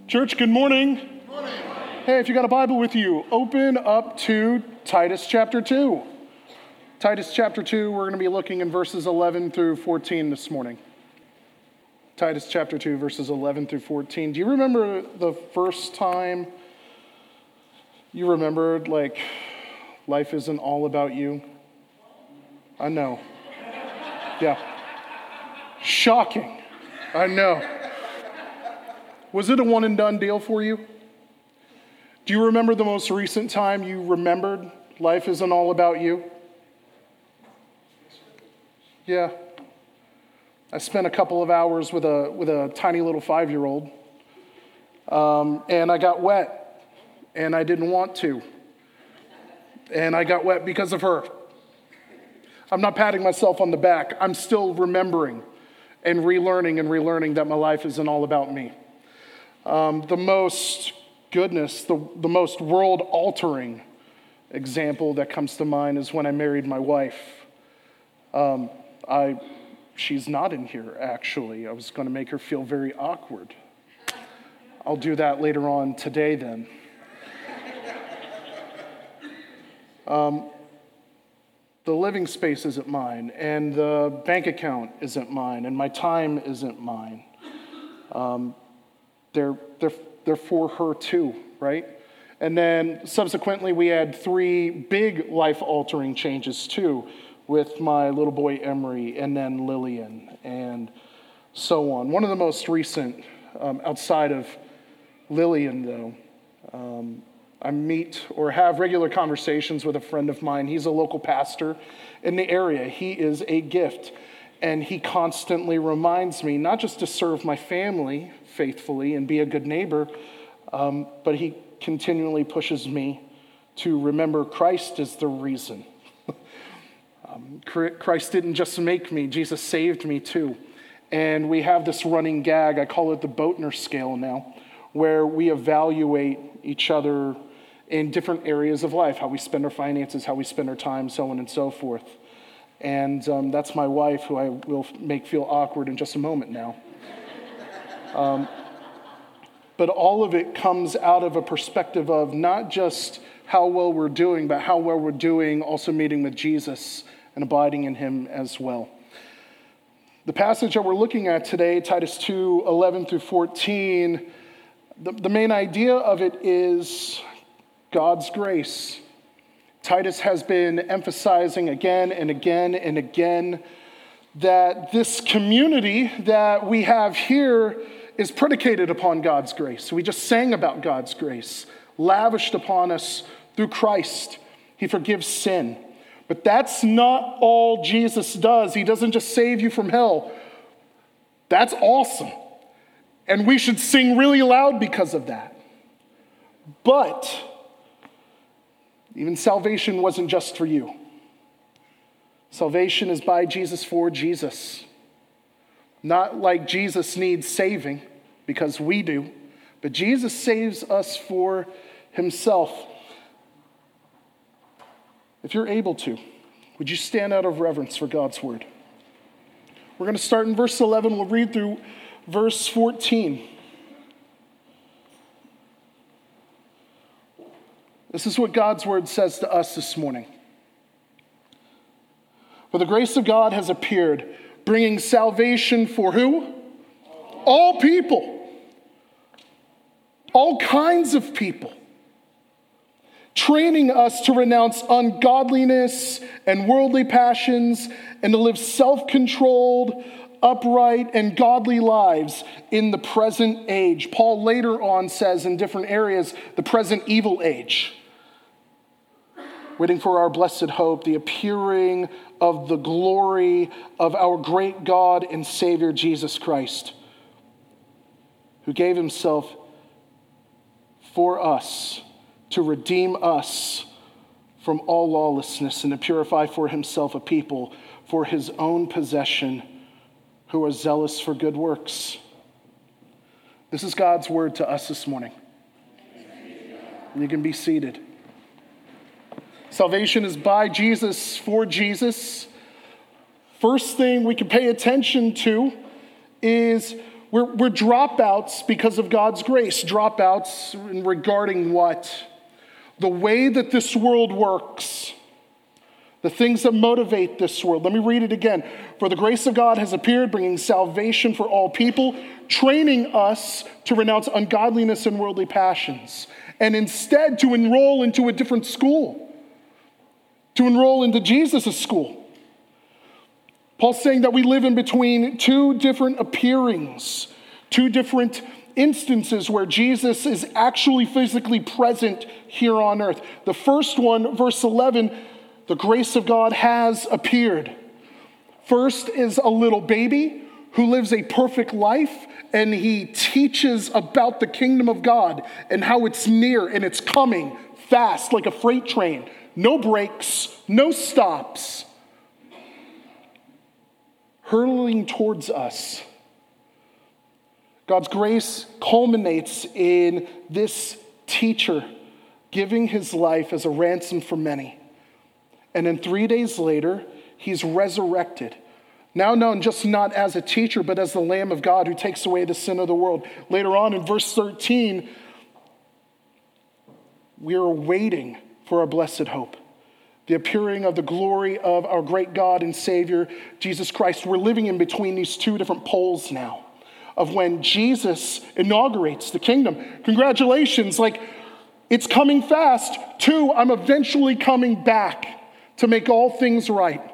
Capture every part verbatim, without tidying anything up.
Church, good morning. Good morning. Hey, if you got a Bible with you, open up to Titus chapter two. Titus chapter two, we're going to be looking in verses eleven through fourteen this morning. Titus chapter two, verses eleven through fourteen. Do you remember the first time you remembered, like, life isn't all about you? I know. Yeah. Shocking. I know. Was it a one and done deal for you? Do you remember the most recent time you remembered life isn't all about you? Yeah. I spent a couple of hours with a with a tiny little five-year-old, um, and I got wet, and I didn't want to, and I got wet because of her. I'm not patting myself on the back. I'm still remembering and relearning and relearning that my life isn't all about me. Um, the most goodness, the, the most world-altering example that comes to mind is when I married my wife. Um, I, she's not in here, actually. I was going to make her feel very awkward. I'll do that later on today, then. Um, the living space isn't mine, and the bank account isn't mine, and my time isn't mine. Um, They're, they're, they're for her too, right? And then subsequently we had three big life-altering changes too, with my little boy Emery and then Lillian and so on. One of the most recent, um, outside of Lillian though, um, I meet or have regular conversations with a friend of mine. He's a local pastor in the area. He is a gift. And he constantly reminds me not just to serve my family faithfully and be a good neighbor, um, but he continually pushes me to remember Christ is the reason. um, Christ didn't just make me, Jesus saved me too. And we have this running gag, I call it the Boatner scale now, where we evaluate each other in different areas of life, how we spend our finances, how we spend our time, so on and so forth. And um, that's my wife, who I will make feel awkward in just a moment now. Um, but all of it comes out of a perspective of not just how well we're doing, but how well we're doing also meeting with Jesus and abiding in him as well. The passage that we're looking at today, Titus two, eleven through fourteen, the, the main idea of it is God's grace. Titus has been emphasizing again and again and again that this community that we have here is predicated upon God's grace. We just sang about God's grace, lavished upon us through Christ. He forgives sin. But that's not all Jesus does. He doesn't just save you from hell. That's awesome. And we should sing really loud because of that. But even salvation wasn't just for you. Salvation is by Jesus for Jesus. Not like Jesus needs saving, because we do, but Jesus saves us for himself. If you're able to, would you stand out of reverence for God's word? We're going to start in verse eleven. We'll read through verse fourteen. This is what God's word says to us this morning. For the grace of God has appeared, bringing salvation for who? All people. All kinds of people. Training us to renounce ungodliness and worldly passions and to live self-controlled, upright, and godly lives in the present age. Paul later on says in different areas, the present evil age. Waiting for our blessed hope, the appearing of the glory of our great God and Savior, Jesus Christ, who gave himself for us to redeem us from all lawlessness and to purify for himself a people for his own possession who are zealous for good works. This is God's word to us this morning. You can be seated. Salvation is by Jesus, for Jesus. First thing we can pay attention to is We're, we're dropouts because of God's grace. Dropouts in regarding what? The way that this world works. The things that motivate this world. Let me read it again. For the grace of God has appeared, bringing salvation for all people, training us to renounce ungodliness and worldly passions, and instead to enroll into a different school, to enroll into Jesus' school. Paul's saying that we live in between two different appearings, two different instances where Jesus is actually physically present here on earth. The first one, verse eleven, the grace of God has appeared. First is a little baby who lives a perfect life, and he teaches about the kingdom of God and how it's near and it's coming fast like a freight train. No brakes, no stops. Hurtling towards us. God's grace culminates in this teacher giving his life as a ransom for many. And then three days later, he's resurrected. Now known just not as a teacher, but as the Lamb of God who takes away the sin of the world. Later on in verse thirteen, we are waiting for our blessed hope. The appearing of the glory of our great God and Savior, Jesus Christ. We're living in between these two different poles now of when Jesus inaugurates the kingdom. Congratulations, like it's coming fast. Two, I'm eventually coming back to make all things right.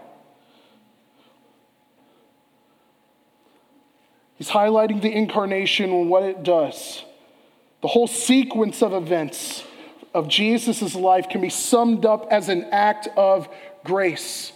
He's highlighting the incarnation and what it does. The whole sequence of events of Jesus' life can be summed up as an act of grace.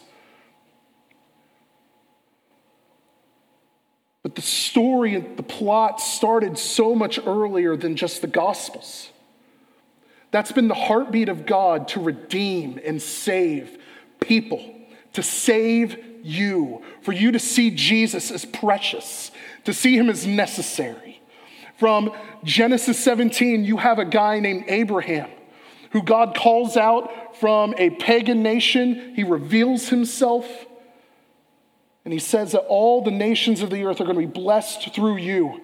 But the story, the plot started so much earlier than just the Gospels. That's been the heartbeat of God to redeem and save people, to save you, for you to see Jesus as precious, to see him as necessary. From Genesis seventeen, you have a guy named Abraham who God calls out from a pagan nation. He reveals himself, and he says that all the nations of the earth are going to be blessed through you.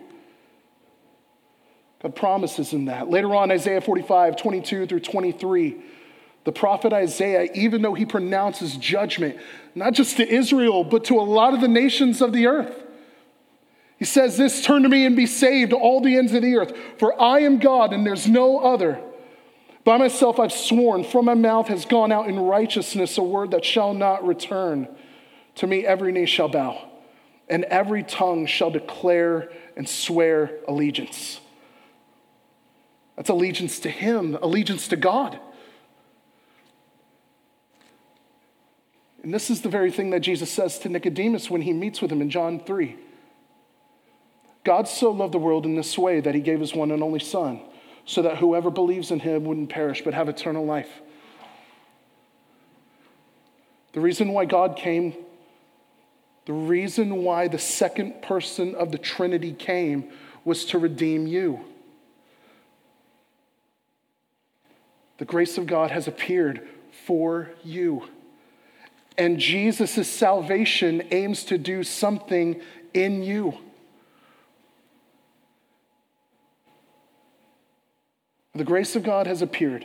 God promises in that. Later on, Isaiah forty-five, twenty-two through twenty-three, the prophet Isaiah, even though he pronounces judgment, not just to Israel, but to a lot of the nations of the earth, he says this, turn to me and be saved, all the ends of the earth, for I am God and there's no other. By myself I've sworn, from my mouth has gone out in righteousness a word that shall not return. To me every knee shall bow, and every tongue shall declare and swear allegiance. That's allegiance to him, allegiance to God. And this is the very thing that Jesus says to Nicodemus when he meets with him in John three. God so loved the world in this way that he gave his one and only Son, so that whoever believes in him wouldn't perish but have eternal life. The reason why God came, the reason why the second person of the Trinity came was to redeem you. The grace of God has appeared for you. And Jesus' salvation aims to do something in you. The grace of God has appeared.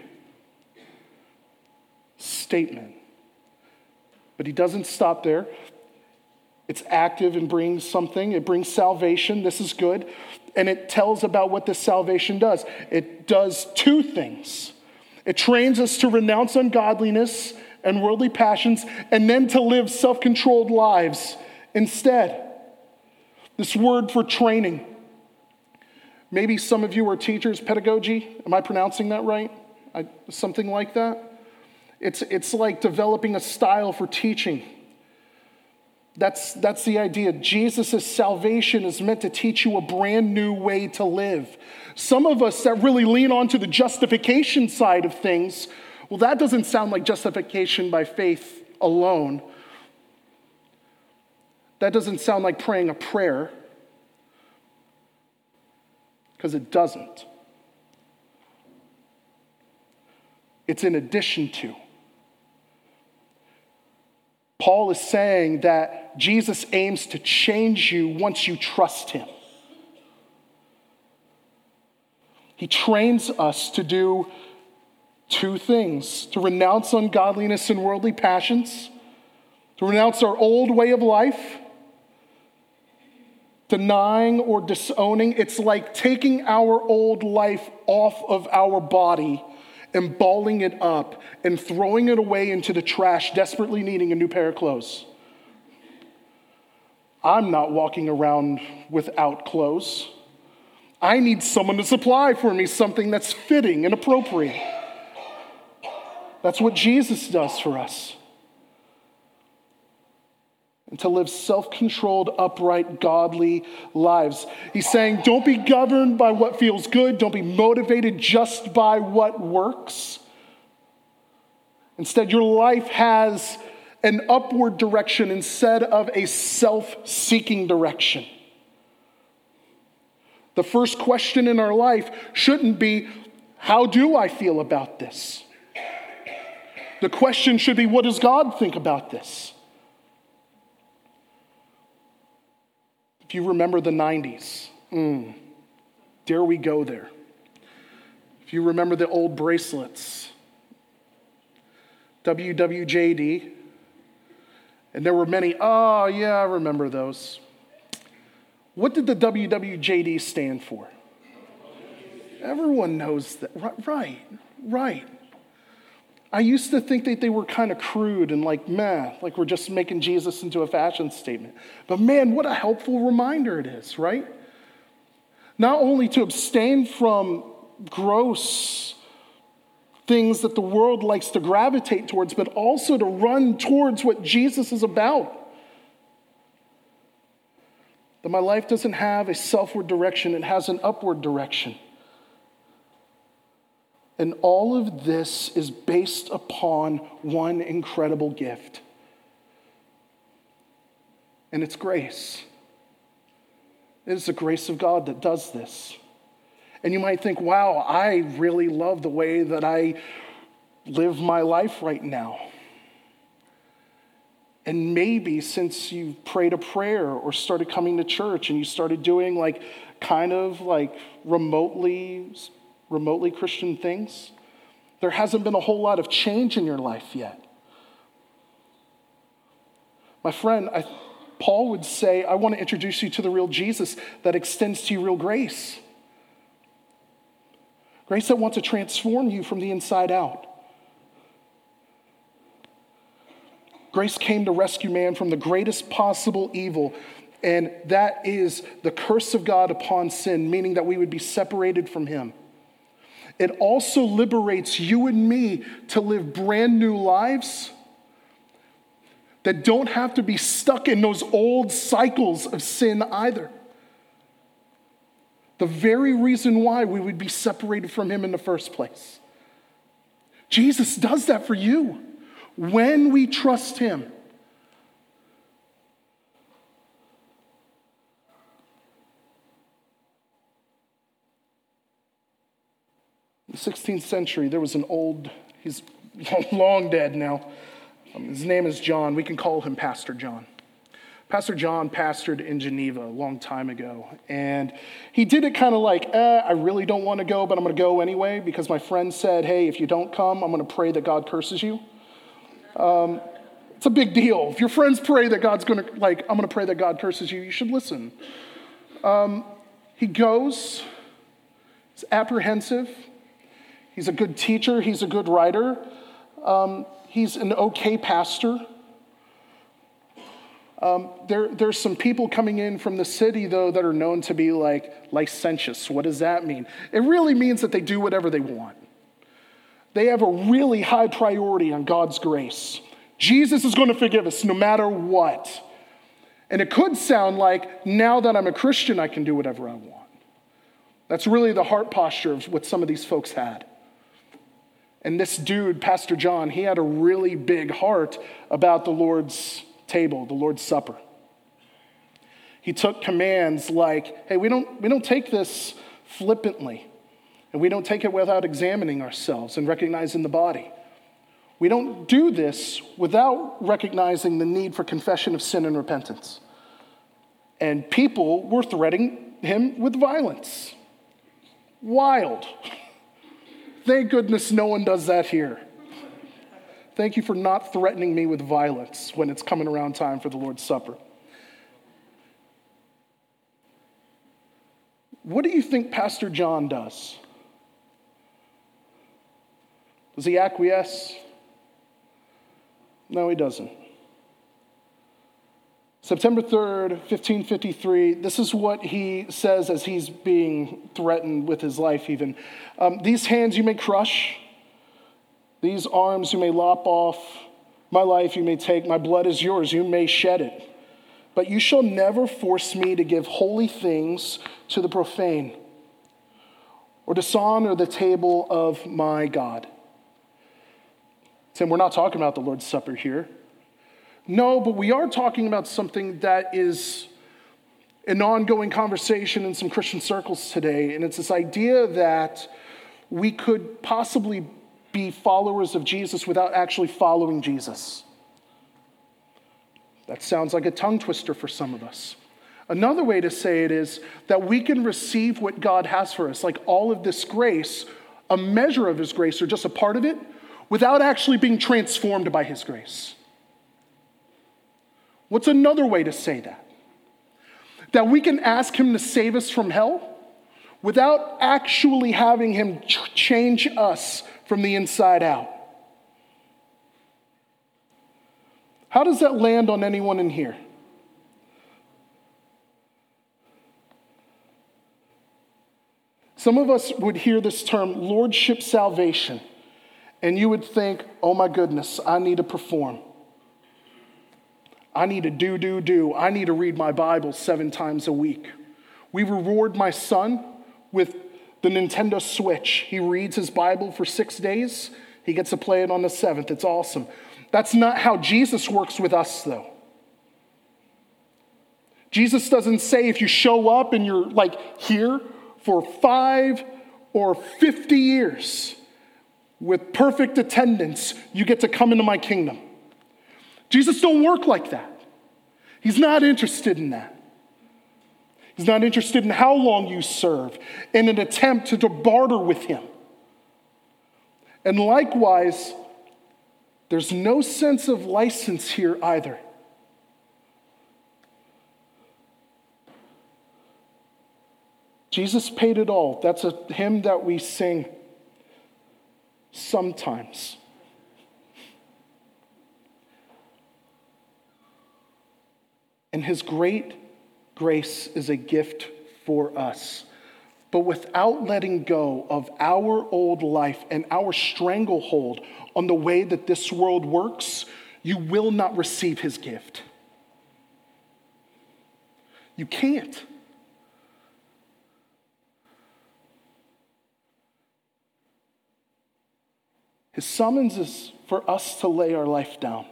Statement. But he doesn't stop there. It's active and brings something. It brings salvation. This is good. And it tells about what this salvation does. It does two things. It trains us to renounce ungodliness and worldly passions, and then to live self-controlled lives instead. This word for training. Maybe some of you are teachers, pedagogy. Am I pronouncing that right? I, something like that. It's, it's like developing a style for teaching. That's, that's the idea. Jesus' salvation is meant to teach you a brand new way to live. Some of us that really lean onto the justification side of things, well, that doesn't sound like justification by faith alone. That doesn't sound like praying a prayer, because it doesn't. It's in addition to. Paul is saying that Jesus aims to change you once you trust him. He trains us to do two things: to renounce ungodliness and worldly passions, to renounce our old way of life, denying or disowning. It's like taking our old life off of our body and balling it up and throwing it away into the trash, desperately needing a new pair of clothes. I'm not walking around without clothes. I need someone to supply for me something that's fitting and appropriate. That's what Jesus does for us. And to live self-controlled, upright, godly lives. He's saying, don't be governed by what feels good. Don't be motivated just by what works. Instead, your life has an upward direction instead of a self-seeking direction. The first question in our life shouldn't be, how do I feel about this? The question should be, what does God think about this? If you remember the nineties, mm, dare we go there? If you remember the old bracelets, W W J D, and there were many, oh yeah, I remember those. What did the W W J D stand for? Everyone knows that. Right, right. I used to think that they were kind of crude and like, meh, like we're just making Jesus into a fashion statement. But man, what a helpful reminder it is, right? Not only to abstain from gross things that the world likes to gravitate towards, but also to run towards what Jesus is about. That my life doesn't have a selfward direction, it has an upward direction. And all of this is based upon one incredible gift. And it's grace. It is the grace of God that does this. And you might think, wow, I really love the way that I live my life right now. And maybe since you prayed a prayer or started coming to church and you started doing like kind of like remotely remotely Christian things, there hasn't been a whole lot of change in your life yet. My friend, I, Paul would say, I want to introduce you to the real Jesus that extends to you real grace. Grace that wants to transform you from the inside out. Grace came to rescue man from the greatest possible evil, and that is the curse of God upon sin, meaning that we would be separated from him. It also liberates you and me to live brand new lives that don't have to be stuck in those old cycles of sin either. The very reason why we would be separated from him in the first place. Jesus does that for you when we trust him. In the sixteenth century, there was an old, he's long dead now. Um, his name is John. We can call him Pastor John. Pastor John pastored in Geneva a long time ago. And he did it kind of like, eh, I really don't want to go, but I'm going to go anyway because my friend said, hey, if you don't come, I'm going to pray that God curses you. Um, it's a big deal. If your friends pray that God's going to, like, I'm going to pray that God curses you, you should listen. Um, he goes, he's apprehensive. He's a good teacher. He's a good writer. Um, he's an okay pastor. Um, there, there's some people coming in from the city, though, that are known to be like licentious. What does that mean? It really means that they do whatever they want. They have a really high priority on God's grace. Jesus is going to forgive us no matter what. And it could sound like, now that I'm a Christian, I can do whatever I want. That's really the heart posture of what some of these folks had. And this dude, Pastor John, he had a really big heart about the Lord's table, the Lord's Supper. He took commands like, hey, we don't, we don't take this flippantly, and we don't take it without examining ourselves and recognizing the body. We don't do this without recognizing the need for confession of sin and repentance. And people were threatening him with violence. Wild. Thank goodness no one does that here. Thank you for not threatening me with violence when it's coming around time for the Lord's Supper. What do you think Pastor John does? Does he acquiesce? No, he doesn't. September third, fifteen fifty-three, this is what he says as he's being threatened with his life even. Um, These hands you may crush, these arms you may lop off, my life you may take, my blood is yours, you may shed it. But you shall never force me to give holy things to the profane, or dishonor the table of my God. Tim, we're not talking about the Lord's Supper here. No, but we are talking about something that is an ongoing conversation in some Christian circles today, and it's this idea that we could possibly be followers of Jesus without actually following Jesus. That sounds like a tongue twister for some of us. Another way to say it is that we can receive what God has for us, like all of this grace, a measure of his grace or just a part of it, without actually being transformed by his grace. What's another way to say that? That we can ask him to save us from hell without actually having him ch- change us from the inside out. How does that land on anyone in here? Some of us would hear this term, lordship salvation, and you would think, oh my goodness, I need to perform. I need to do, do, do. I need to read my Bible seven times a week. We reward my son with the Nintendo Switch. He reads his Bible for six days. He gets to play it on the seventh. It's awesome. That's not how Jesus works with us, though. Jesus doesn't say if you show up and you're like here for five or fifty years with perfect attendance, you get to come into my kingdom. Jesus don't work like that. He's not interested in that. He's not interested in how long you serve in an attempt to barter with him. And likewise, there's no sense of license here either. Jesus paid it all. That's a hymn that we sing sometimes. And his great grace is a gift for us. But without letting go of our old life and our stranglehold on the way that this world works, you will not receive his gift. You can't. His summons is for us to lay our life down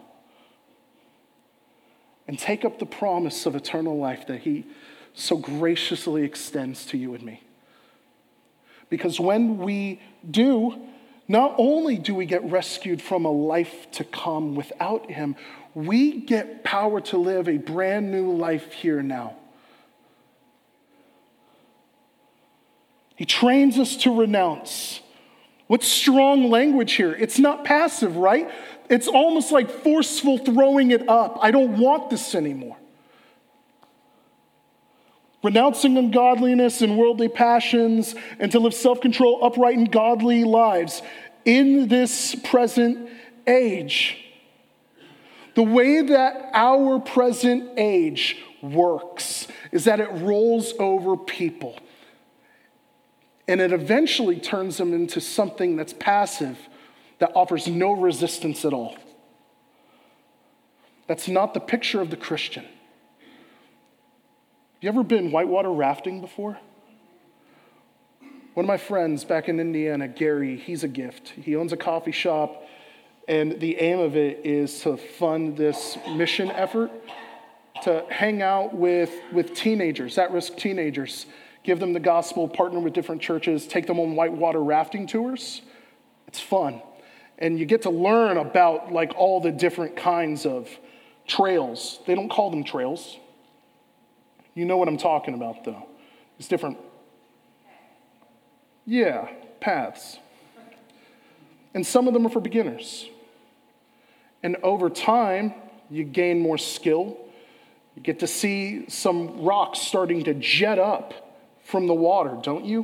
and take up the promise of eternal life that he so graciously extends to you and me. Because when we do, not only do we get rescued from a life to come without him, we get power to live a brand new life here now. He trains us to renounce. What strong language here. It's not passive, right? It's almost like forceful throwing it up. I don't want this anymore. Renouncing ungodliness and worldly passions, and to live self-control, upright, and godly lives in this present age. The way that our present age works is that it rolls over people. And it eventually turns them into something that's passive, that offers no resistance at all. That's not the picture of the Christian. You ever been whitewater rafting before? One of my friends back in Indiana, Gary, he's a gift. He owns a coffee shop, and the aim of it is to fund this mission effort to hang out with, with teenagers, at-risk teenagers, give them the gospel, partner with different churches, take them on whitewater rafting tours. It's fun. And you get to learn about like all the different kinds of trails. They don't call them trails. You know what I'm talking about, though. It's different. Yeah, paths. And some of them are for beginners. And over time, you gain more skill. You get to see some rocks starting to jet up from the water, don't you?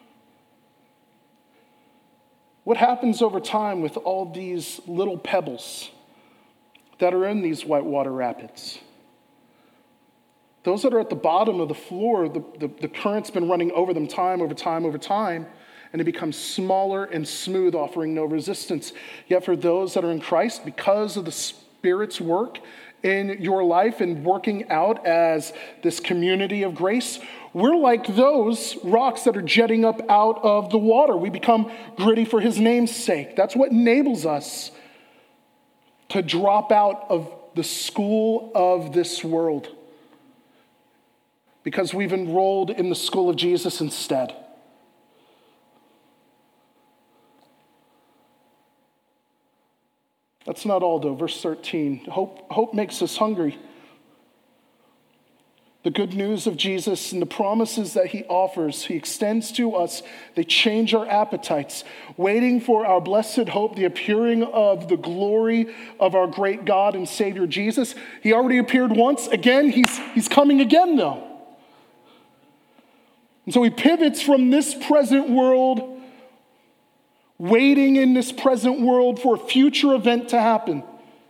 What happens over time with all these little pebbles that are in these whitewater rapids? Those that are at the bottom of the floor, the, the, the current's been running over them time over time over time, and it becomes smaller and smooth, offering no resistance. Yet for those that are in Christ, because of the Spirit's work in your life and working out as this community of grace, we're like those rocks that are jetting up out of the water. We become gritty for his name's sake. That's what enables us to drop out of the school of this world, because we've enrolled in the school of Jesus instead. That's not all, though. Verse thirteen, hope, hope makes us hungry. The good news of Jesus and the promises that he offers, he extends to us, they change our appetites, waiting for our blessed hope, the appearing of the glory of our great God and Savior Jesus. He already appeared once. Again, he's, he's coming again, though. And so he pivots from this present world, waiting in this present world for a future event to happen,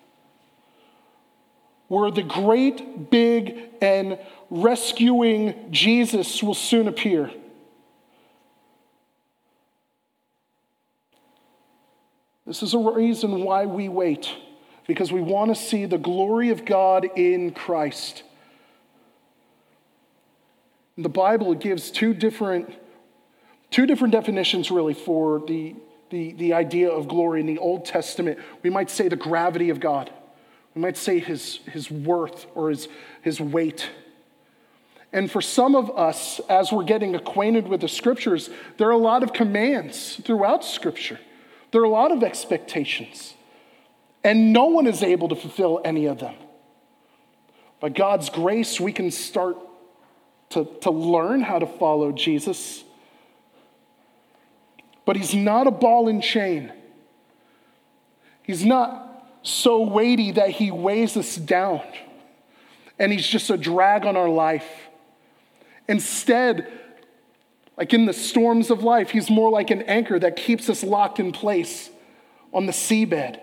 where the great, big, and rescuing Jesus will soon appear. This is a reason why we wait, because we want to see the glory of God in Christ. In the Bible, it gives two different, two different definitions, really, for the, the, the idea of glory. In the Old Testament, we might say the gravity of God. We might say his, his worth or his, his weight. And for some of us, as we're getting acquainted with the scriptures, there are a lot of commands throughout Scripture. There are a lot of expectations. And no one is able to fulfill any of them. By God's grace, we can start to, to learn how to follow Jesus. But he's not a ball and chain. He's not so weighty that he weighs us down and he's just a drag on our life. Instead, like in the storms of life, he's more like an anchor that keeps us locked in place on the seabed.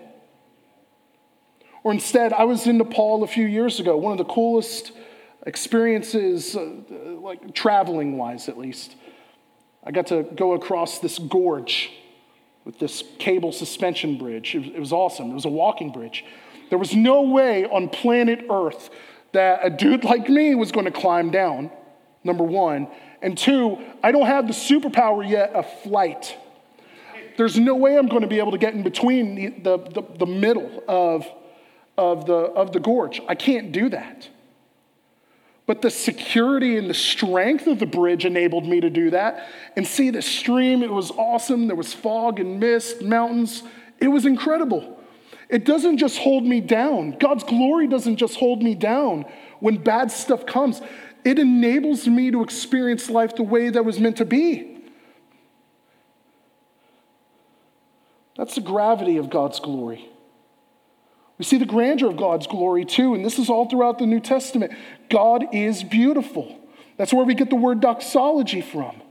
Or instead, I was in Nepal a few years ago, one of the coolest experiences, uh, like traveling-wise at least. I got to go across this gorge with this cable suspension bridge. It was, it was awesome. It was a walking bridge. There was no way on planet Earth that a dude like me was going to climb down, number one. And two, I don't have the superpower yet of flight. There's no way I'm going to be able to get in between the, the, the, the middle of, of, the, of the gorge. I can't do that. But the security and the strength of the bridge enabled me to do that. And see the stream, it was awesome. There was fog and mist, mountains. It was incredible. It doesn't just hold me down. God's glory doesn't just hold me down when bad stuff comes. It enables me to experience life the way that was meant to be. That's the gravity of God's glory. We see the grandeur of God's glory too, and this is all throughout the New Testament. God is beautiful. That's where we get the word doxology from.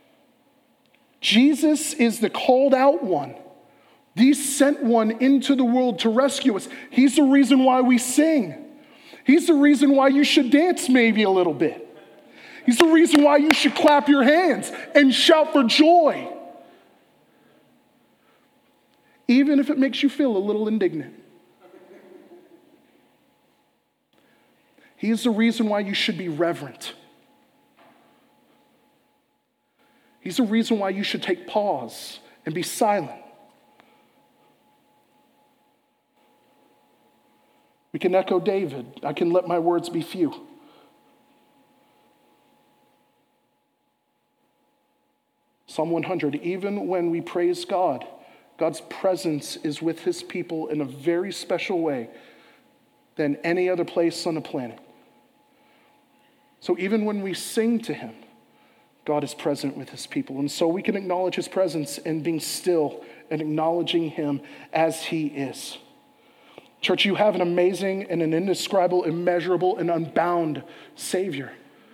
Jesus is the called out one, the sent one into the world to rescue us. He's the reason why we sing. He's the reason why you should dance maybe a little bit. He's the reason why you should clap your hands and shout for joy, even if it makes you feel a little indignant. He is the reason why you should be reverent. He's the reason why you should take pause and be silent. We can echo David. I can let my words be few. Psalm one hundred, even when we praise God, God's presence is with his people in a very special way than any other place on the planet. So even when we sing to him, God is present with his people. And so we can acknowledge his presence in being still and acknowledging him as he is. Church, you have an amazing and an indescribable, immeasurable, and unbound Savior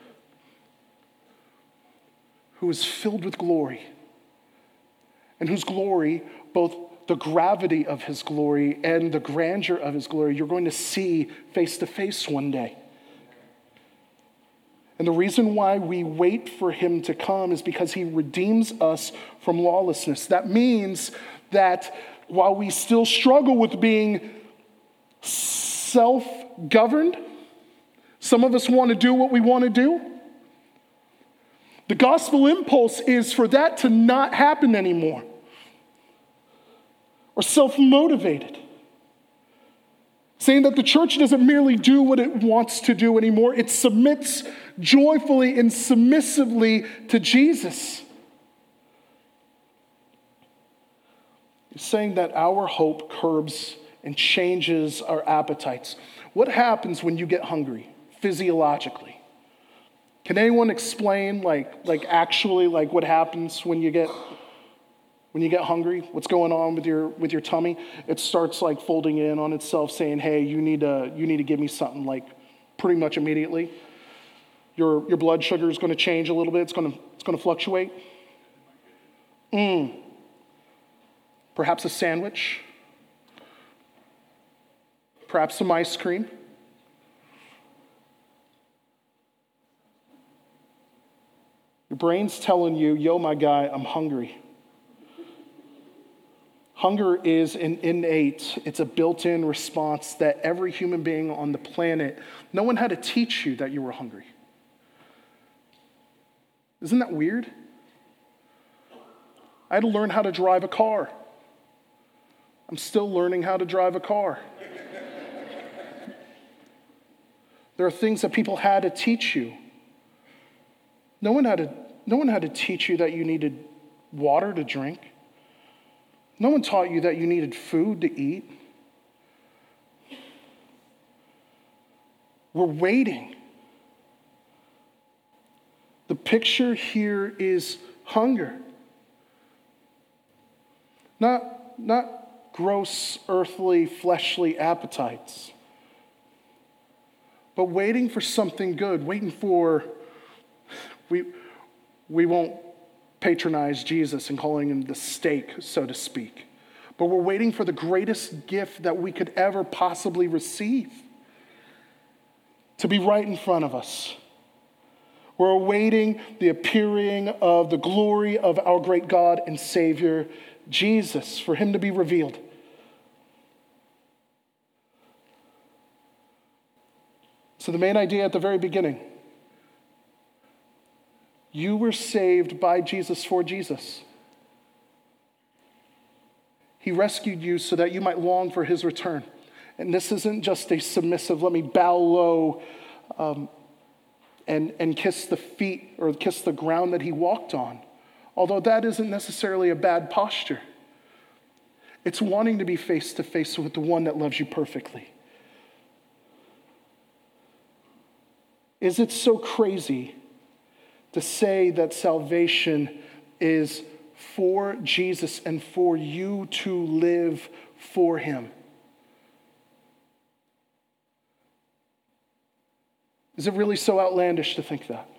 who is filled with glory, and whose glory, both the gravity of his glory and the grandeur of his glory, you're going to see face to face one day. And the reason why we wait for him to come is because he redeems us from lawlessness. That means that while we still struggle with being self-governed, some of us want to do what we want to do. The gospel impulse is for that to not happen anymore. Or self-motivated. Saying that the church doesn't merely do what it wants to do anymore, it submits joyfully and submissively to Jesus. It's saying that our hope curbs and changes our appetites. What happens when you get hungry, physiologically? Can anyone explain, like, like actually, like what happens when you get when you get hungry? What's going on with your with your tummy? It starts like folding in on itself, saying, "Hey, you need to you need to give me something," like pretty much immediately. Your your blood sugar is going to change a little bit. It's going to it's going to fluctuate. Mm. Perhaps a sandwich. Perhaps some ice cream. Your brain's telling you, yo, my guy, I'm hungry. Hunger is an innate, it's a built-in response that every human being on the planet, no one had to teach you that you were hungry. Isn't that weird? I had to learn how to drive a car. I'm still learning how to drive a car. There are things that people had to teach you. No one had to, no one had to teach you that you needed water to drink. No one taught you that you needed food to eat. We're waiting. The picture here is hunger. Not, not gross, earthly, fleshly appetites, but waiting for something good, waiting for, we, we won't patronize Jesus and calling him the steak, so to speak, but we're waiting for the greatest gift that we could ever possibly receive to be right in front of us. We're awaiting the appearing of the glory of our great God and Savior, Jesus, for him to be revealed. So the main idea at the very beginning, you were saved by Jesus for Jesus. He rescued you so that you might long for his return. And this isn't just a submissive, let me bow low um, and, and kiss the feet or kiss the ground that he walked on. Although that isn't necessarily a bad posture. It's wanting to be face to face with the one that loves you perfectly. Is it so crazy to say that salvation is for Jesus and for you to live for him? Is it really so outlandish to think that?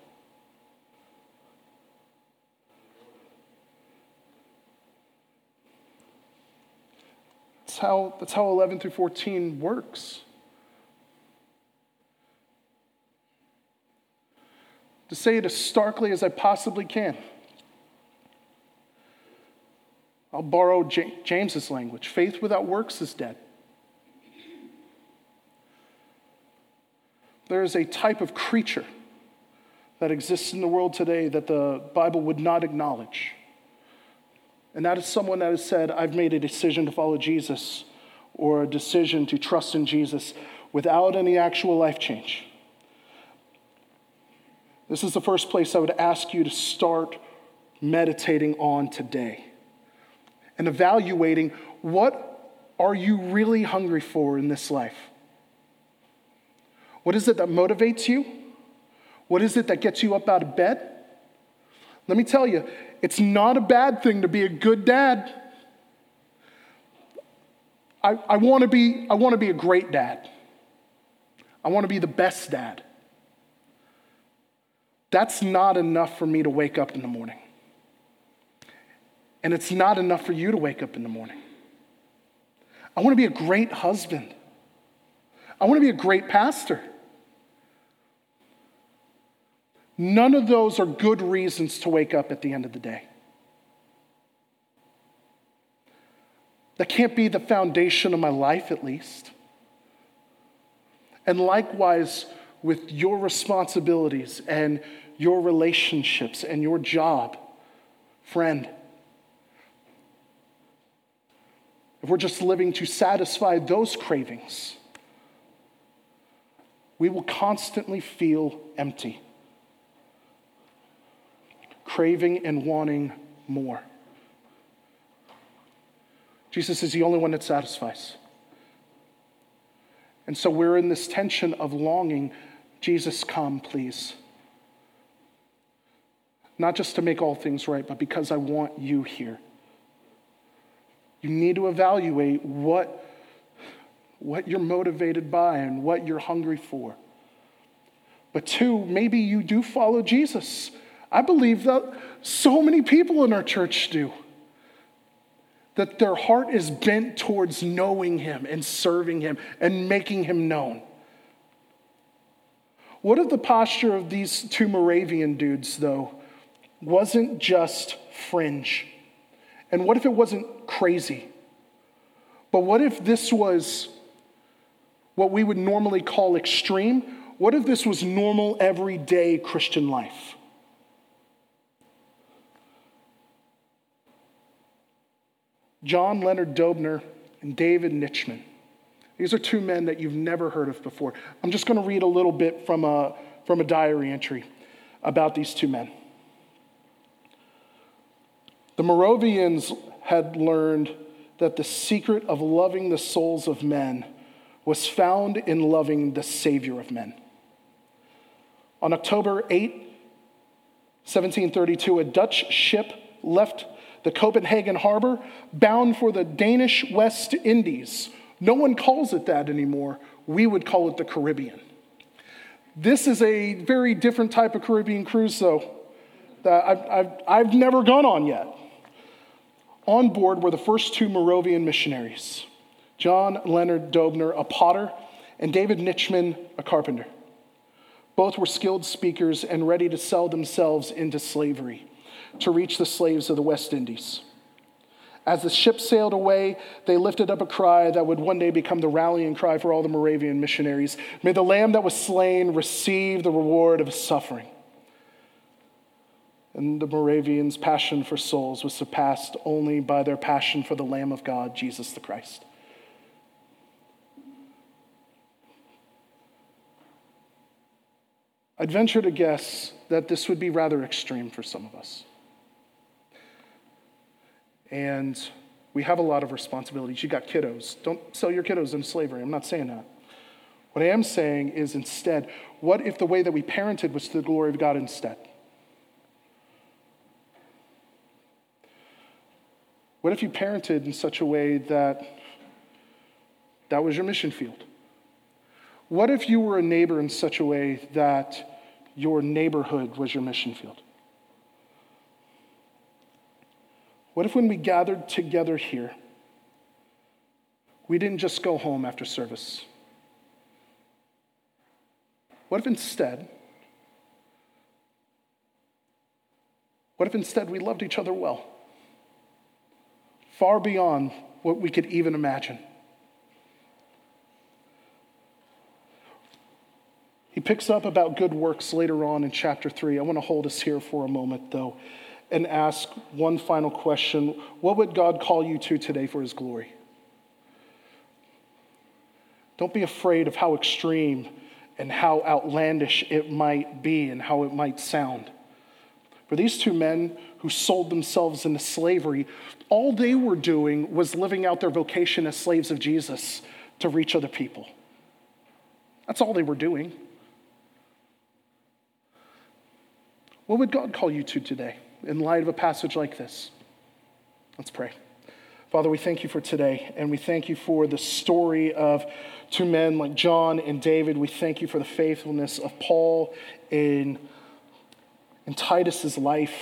That's how, that's how eleven through fourteen works. To say it as starkly as I possibly can, I'll borrow J- James's language. Faith without works is dead. There is a type of creature that exists in the world today that the Bible would not acknowledge. And that is someone that has said, I've made a decision to follow Jesus, or a decision to trust in Jesus without any actual life change. This is the first place I would ask you to start meditating on today and evaluating, what are you really hungry for in this life? What is it that motivates you? What is it that gets you up out of bed? Let me tell you, it's not a bad thing to be a good dad. I, I want to be, I want to be a great dad. I want to be the best dad. That's not enough for me to wake up in the morning. And it's not enough for you to wake up in the morning. I want to be a great husband. I want to be a great pastor. None of those are good reasons to wake up at the end of the day. That can't be the foundation of my life, at least. And likewise, with your responsibilities and your relationships and your job, friend, if we're just living to satisfy those cravings, we will constantly feel empty, craving and wanting more. Jesus is the only one that satisfies. And so we're in this tension of longing, Jesus, come, please. Not just to make all things right, but because I want you here. You need to evaluate what, what you're motivated by and what you're hungry for. But two, maybe you do follow Jesus. I believe that so many people in our church do. That their heart is bent towards knowing him and serving him and making him known. What if the posture of these two Moravian dudes, though, wasn't just fringe? And what if it wasn't crazy? But what if this was what we would normally call extreme? What if this was normal, everyday Christian life? John Leonard Dobner and David Nitschmann. These are two men that you've never heard of before. I'm just going to read a little bit from a, from a diary entry about these two men. The Moravians had learned that the secret of loving the souls of men was found in loving the Savior of men. On October eighth, seventeen thirty-two, a Dutch ship left the Copenhagen harbor, bound for the Danish West Indies. No one calls it that anymore. We would call it the Caribbean. This is a very different type of Caribbean cruise, though, that I've, I've, I've never gone on yet. On board were the first two Moravian missionaries, John Leonard Dobner, a potter, and David Nitschmann, a carpenter. Both were skilled speakers and ready to sell themselves into slavery to reach the slaves of the West Indies. As the ship sailed away, they lifted up a cry that would one day become the rallying cry for all the Moravian missionaries. May the lamb that was slain receive the reward of his suffering. And the Moravians' passion for souls was surpassed only by their passion for the Lamb of God, Jesus the Christ. I'd venture to guess that this would be rather extreme for some of us. And we have a lot of responsibilities. You got kiddos. Don't sell your kiddos into slavery. I'm not saying that. What I am saying is instead, what if the way that we parented was to the glory of God instead? What if you parented in such a way that that was your mission field? What if you were a neighbor in such a way that your neighborhood was your mission field? What if when we gathered together here, we didn't just go home after service? What if instead, what if instead we loved each other well? Far beyond what we could even imagine. He picks up about good works later on in chapter three. I want to hold us here for a moment, though, and ask one final question. What would God call you to today for his glory? Don't be afraid of how extreme and how outlandish it might be and how it might sound. For these two men who sold themselves into slavery, all they were doing was living out their vocation as slaves of Jesus to reach other people. That's all they were doing. What would God call you to today? in light of a passage like this? Let's pray. Father, we thank you for today, and we thank you for the story of two men like John and David. We thank you for the faithfulness of Paul in, in Titus's life.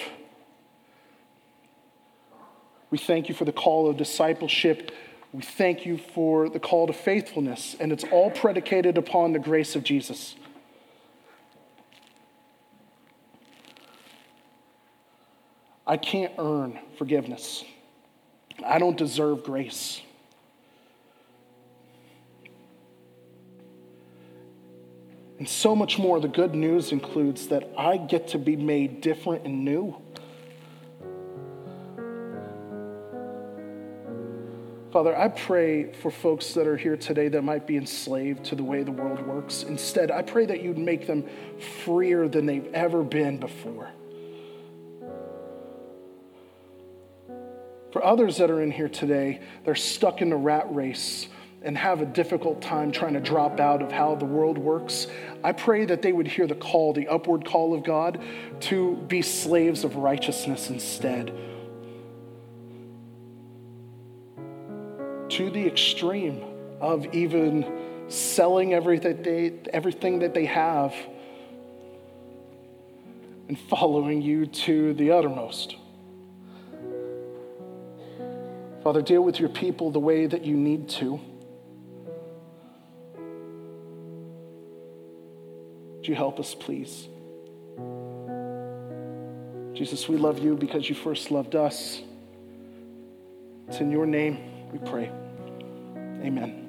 We thank you for the call of discipleship. We thank you for the call to faithfulness, and it's all predicated upon the grace of Jesus. I can't earn forgiveness. I don't deserve grace. And so much more, the good news includes that I get to be made different and new. Father, I pray for folks that are here today that might be enslaved to the way the world works. Instead, I pray that you'd make them freer than they've ever been before. For others that are in here today, they're stuck in the rat race and have a difficult time trying to drop out of how the world works. I pray that they would hear the call, the upward call of God, to be slaves of righteousness instead. To the extreme of even selling everything they, everything that they have and following you to the uttermost. Father, deal with your people the way that you need to. Would you help us, please? Jesus, we love you because you first loved us. It's in your name we pray. Amen.